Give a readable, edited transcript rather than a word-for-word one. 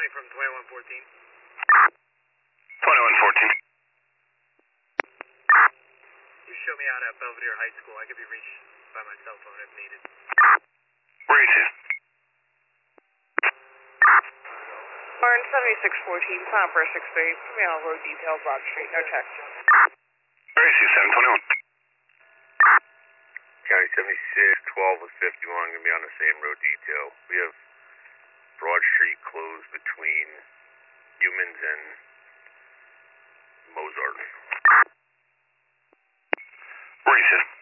County from 2114. 2114. You show me out at Belvedere High School. I could be reached by my cell phone if needed. Where is it? Barn 7614, Clown for 63. Put me on road detail, Broad Street, no text. Where is he? 721. County 76, 12 with 51, going to be on the same road detail. We have Broad Street closed between Humans and Mozart. Where is it?